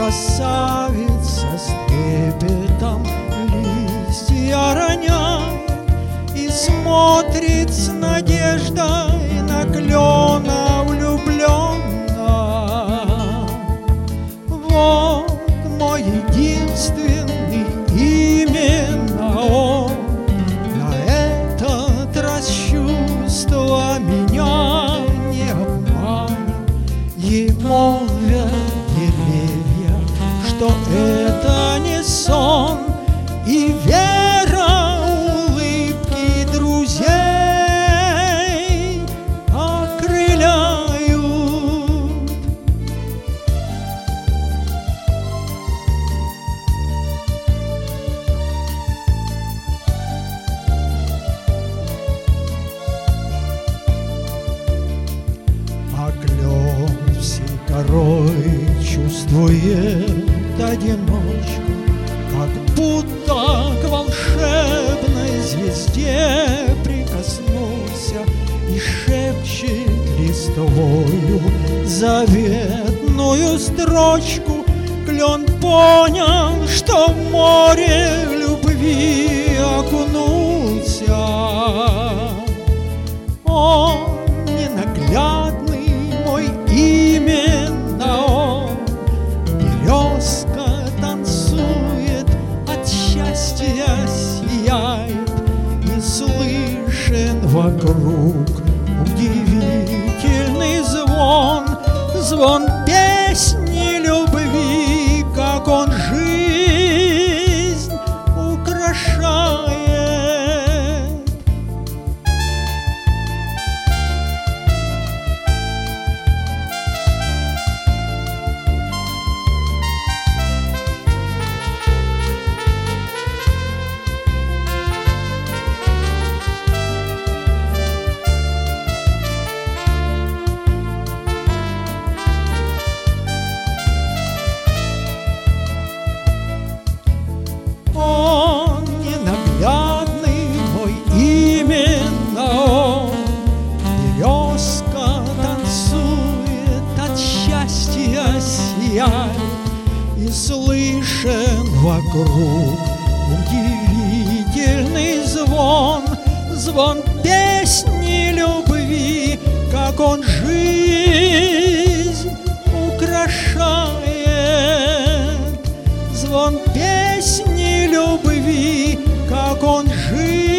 красавица с трепетом листья роняет и смотрит с надеждой на клена влюбленно. Вот мой единственный именно он, на этот раз чувства меня не обманет. Ей молвят деревья, что это не сон, и вера улыбки друзей окрыляют. А клен всей корой чувствует одиночку, как будто к волшебной звезде прикоснулся и шепчет листвою заветную строчку. Клен понял, что в море любви окунулся. Он ненаглядный мой именно он, березка танцует, от счастья сияет, и слышен вокруг удивительный звон, звон песни любви, как он жизнь украшает. Он ненаглядный мой именно он, березка танцует, от счастья сияет, и слышен вокруг удивительный звон, звон песни любви, как он жизнь украшает, звон песни любви, как он жизнь